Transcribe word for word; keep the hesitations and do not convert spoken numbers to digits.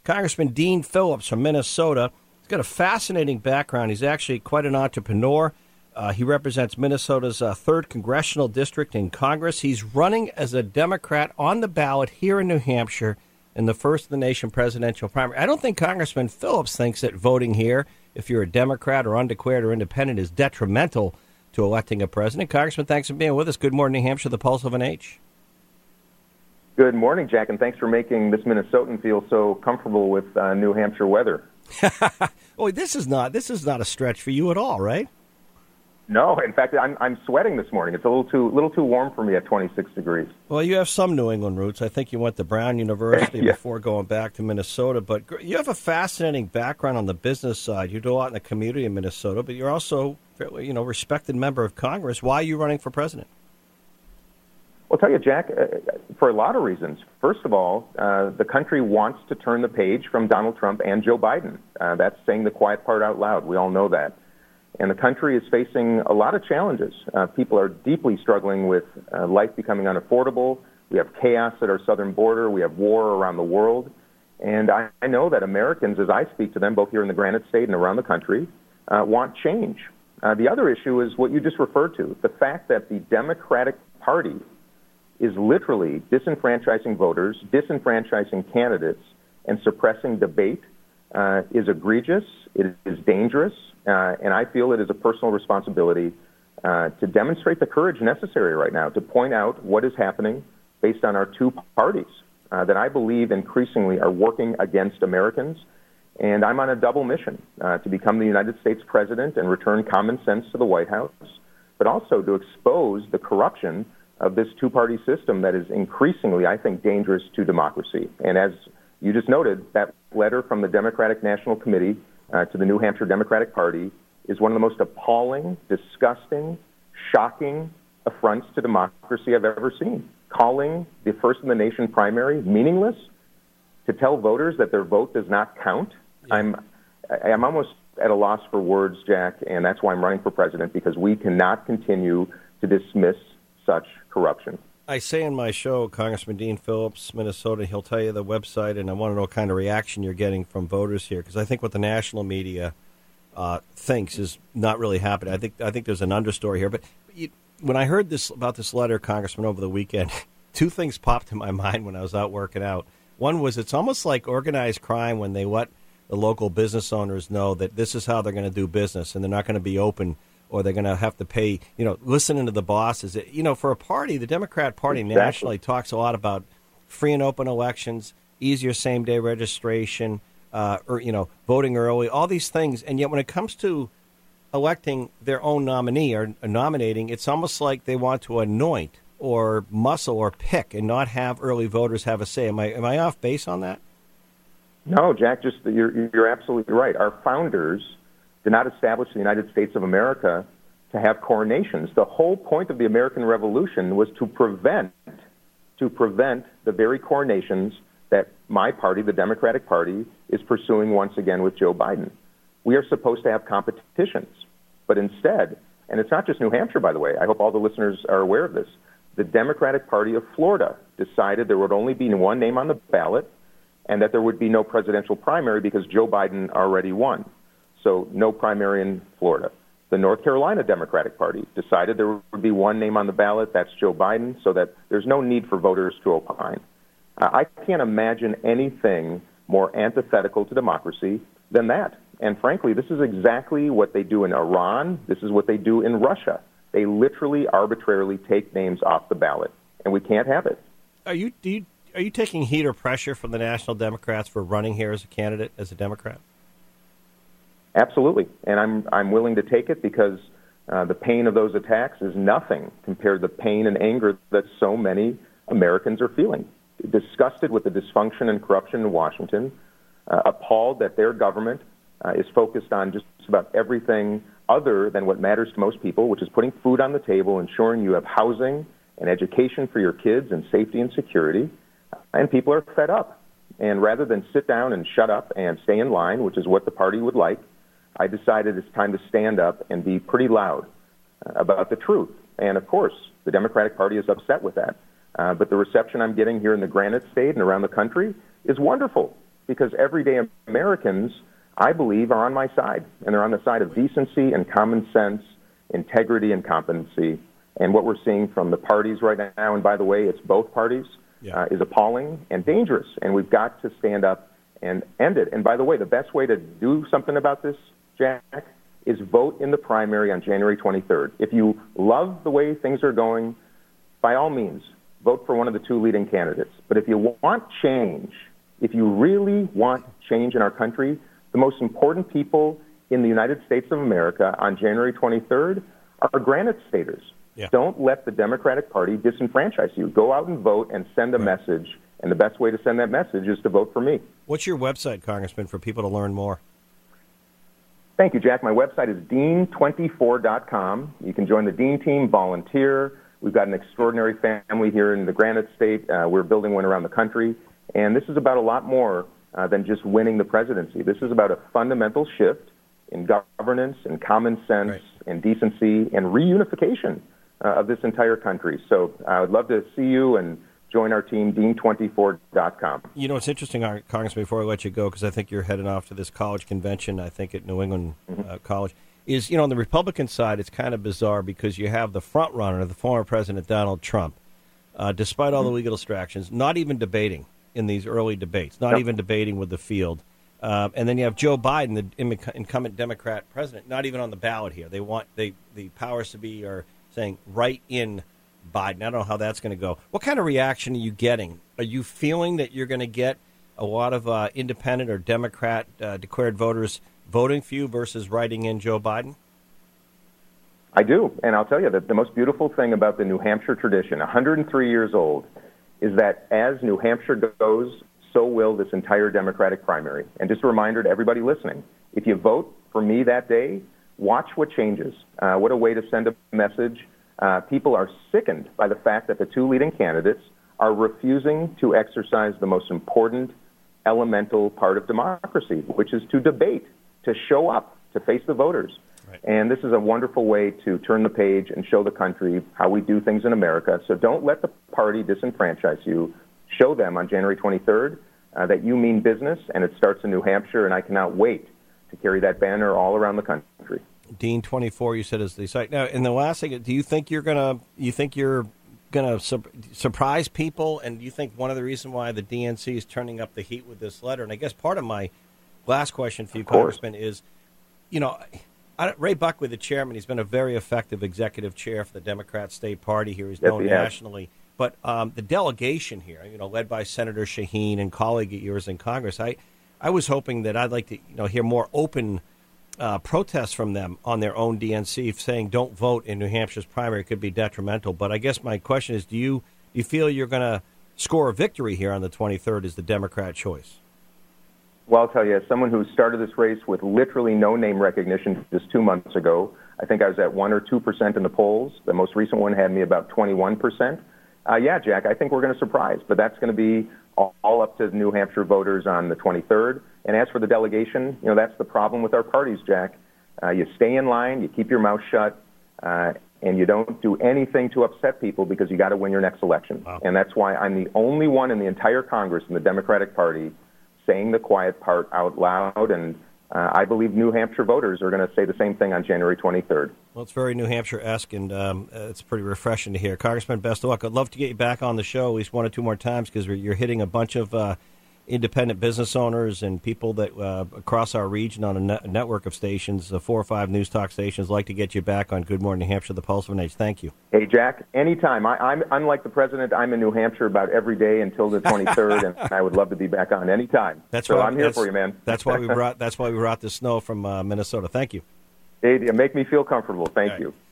Congressman Dean Phillips from Minnesota. He's got a fascinating background. He's actually quite an entrepreneur. Uh, he represents Minnesota's uh, third congressional district in Congress. He's running as a Democrat on the ballot here in New Hampshire in the first of the nation presidential primary. I don't think Congressman Phillips thinks that voting here, if you're a Democrat or undeclared or independent, is detrimental to electing a president. Congressman, thanks for being with us. Good morning, New Hampshire, the pulse of an H. Good morning, Jack, and thanks for making this Minnesotan feel so comfortable with uh, New Hampshire weather. Oh, this is not this is not a stretch for you at all, right? No, in fact, I'm I'm sweating this morning. It's a little too little too warm for me at twenty-six degrees. Well, you have some New England roots. I think you went to Brown University yeah. before going back to Minnesota. But you have a fascinating background on the business side. You do a lot in the community in Minnesota, but you're also, you know, respected member of Congress. Why are you running for president? Well, I'll tell you, Jack, uh, for a lot of reasons. First of all, uh, the country wants to turn the page from Donald Trump and Joe Biden. Uh, that's saying the quiet part out loud. We all know that. And the country is facing a lot of challenges. Uh, people are deeply struggling with uh, life becoming unaffordable. We have chaos at our southern border. We have war around the world. And I, I know that Americans, as I speak to them, both here in the Granite State and around the country, uh, want change. Uh, the other issue is what you just referred to, the fact that the Democratic Party is literally disenfranchising voters, disenfranchising candidates, and suppressing debate uh, is egregious. It is dangerous. Uh, and I feel it is a personal responsibility uh, to demonstrate the courage necessary right now to point out what is happening based on our two parties uh, that I believe increasingly are working against Americans. And I'm on a double mission uh, to become the United States president and return common sense to the White House, but also to expose the corruption of this two-party system that is increasingly, I think, dangerous to democracy. And as you just noted, that letter from the Democratic National Committee uh, to the New Hampshire Democratic Party is one of the most appalling, disgusting, shocking affronts to democracy I've ever seen. Calling the first-in-the-nation primary meaningless, to tell voters that their vote does not count. Yeah. I'm, I'm almost at a loss for words, Jack, and that's why I'm running for president, because we cannot continue to dismiss such corruption. I say in my show, Congressman Dean Phillips, Minnesota, he'll tell you the website, and I want to know what kind of reaction you're getting from voters here, because I think what the national media uh, thinks is not really happening. I think I think there's an understory here. But you, when I heard this about this letter, Congressman, over the weekend, two things popped in my mind when I was out working out. One was it's almost like organized crime when they let the local business owners know that this is how they're going to do business, and they're not going to be open, or they're going to have to pay, you know, listening to the bosses. You know, for a party, the Democrat Party exactly. nationally talks a lot about free and open elections, easier same-day registration, uh, or, you know, voting early, all these things. And yet when it comes to electing their own nominee or nominating, it's almost like they want to anoint or muscle or pick and not have early voters have a say. Am I, am I off base on that? No, Jack, just you're, you're absolutely right. Our founders did not establish the United States of America to have coronations. The whole point of the American Revolution was to prevent to prevent the very coronations that my party, the Democratic Party, is pursuing once again with Joe Biden. We are supposed to have competitions, but instead, and it's not just New Hampshire, by the way, I hope all the listeners are aware of this, the Democratic Party of Florida decided there would only be one name on the ballot and that there would be no presidential primary because Joe Biden already won. So no primary in Florida. The North Carolina Democratic Party decided there would be one name on the ballot, that's Joe Biden, so that there's no need for voters to opine. Uh, I can't imagine anything more antithetical to democracy than that. And frankly, this is exactly what they do in Iran. This is what they do in Russia. They literally arbitrarily take names off the ballot, and we can't have it. Are you, do you are you taking heat or pressure from the National Democrats for running here as a candidate, as a Democrat? Absolutely, and I'm I'm willing to take it because uh, the pain of those attacks is nothing compared to the pain and anger that so many Americans are feeling. Disgusted with the dysfunction and corruption in Washington, uh, appalled that their government uh, is focused on just about everything other than what matters to most people, which is putting food on the table, ensuring you have housing and education for your kids and safety and security, and people are fed up. And rather than sit down and shut up and stay in line, which is what the party would like, I decided it's time to stand up and be pretty loud uh, about the truth. And, of course, the Democratic Party is upset with that. Uh, but the reception I'm getting here in the Granite State and around the country is wonderful. because everyday Americans, I believe, are on my side, and they're on the side of decency and common sense, integrity and competency. And what we're seeing from the parties right now, and by the way, it's both parties, yeah. uh, is appalling and dangerous, and we've got to stand up and end it. And by the way, the best way to do something about this, Jack, is vote in the primary on January twenty-third. If you love the way things are going, by all means, vote for one of the two leading candidates. But if you want change, if you really want change in our country, the most important people in the United States of America on January twenty-third are Granite Staters. Yeah. Don't let the Democratic Party disenfranchise you. Go out and vote and send a right. message, and the best way to send that message is to vote for me. What's your website, Congressman, for people to learn more? Thank you, Jack. My website is dean twenty-four dot com. You can join the Dean team, volunteer. We've got an extraordinary family here in the Granite State. Uh, we're building one around the country. And this is about a lot more uh, than just winning the presidency. This is about a fundamental shift in governance and common sense right. and decency and reunification uh, of this entire country. So I would love to see you and join our team, dean twenty-four dot com. You know, it's interesting, Congressman, before I let you go, because I think you're heading off to this college convention, I think at New England mm-hmm. uh, College, is, you know, on the Republican side, it's kind of bizarre because you have the front runner, the former President Donald Trump, uh, despite all mm-hmm. the legal distractions, not even debating in these early debates, not nope. even debating with the field. Uh, and then you have Joe Biden, the incumbent Democrat president, not even on the ballot here. They want they the powers to be are saying write in Biden. I don't know how that's going to go. What kind of reaction are you getting? Are you feeling that you're going to get a lot of uh, independent or Democrat uh, declared voters voting for you versus writing in Joe Biden? I do. And I'll tell you that the most beautiful thing about the New Hampshire tradition, one hundred three years old, is that as New Hampshire goes, so will this entire Democratic primary. And just a reminder to everybody listening, if you vote for me that day, watch what changes. Uh, what a way to send a message. Uh, people are sickened by the fact that the two leading candidates are refusing to exercise the most important elemental part of democracy, which is to debate, to show up, to face the voters. Right. And this is a wonderful way to turn the page and show the country how we do things in America. So don't let the party disenfranchise you. Show them on January twenty-third uh, that you mean business, and it starts in New Hampshire, and I cannot wait to carry that banner all around the country. Dean twenty-four, you said, is the site. Now, and the last thing, do you think you're gonna, you think you're gonna su- surprise people, and do you think one of the reasons why the D N C is turning up the heat with this letter? And I guess part of my last question for you, Congressman, is, you know, I, Ray Buckley, the chairman, he's been a very effective executive chair for the Democrat state party here. He's known yes, he nationally. Has. But um, the delegation here, you know, led by Senator Shaheen and colleague of yours in Congress, I, I was hoping that I'd like to, you know, hear more open uh, protests from them on their own D N C, saying don't vote in New Hampshire's primary. It could be detrimental. But I guess my question is, do you do you feel you're going to score a victory here on the twenty-third as the Democrat choice? Well, I'll tell you, as someone who started this race with literally no name recognition just two months ago, I think I was at one or two percent in the polls. The most recent one had me about twenty-one percent. Uh, yeah, Jack, I think we're going to surprise, but that's going to be all, all up to New Hampshire voters on the twenty-third. And as for the delegation, you know, that's the problem with our parties, Jack. Uh, you stay in line, you keep your mouth shut, uh, and you don't do anything to upset people because you got to win your next election. Wow. And that's why I'm the only one in the entire Congress in the Democratic Party saying the quiet part out loud, and uh, I believe New Hampshire voters are going to say the same thing on January twenty-third. Well, it's very New Hampshire-esque, and um, it's pretty refreshing to hear. Congressman, best of luck. I'd love to get you back on the show at least one or two more times because you're hitting a bunch of uh, independent business owners and people that uh, across our region on a, net- a network of stations, uh, four or five news talk stations. I'd like to get you back on Good Morning New Hampshire, the Pulse of an Age. Thank you. Hey, Jack, anytime. I, I'm unlike the president. I'm in New Hampshire about every day until the twenty-third, and I would love to be back on anytime. That's so why, I'm here for you, man. That's why we brought. That's why we brought the snow from uh, Minnesota. Thank you. Hey, make me feel comfortable. Thank you.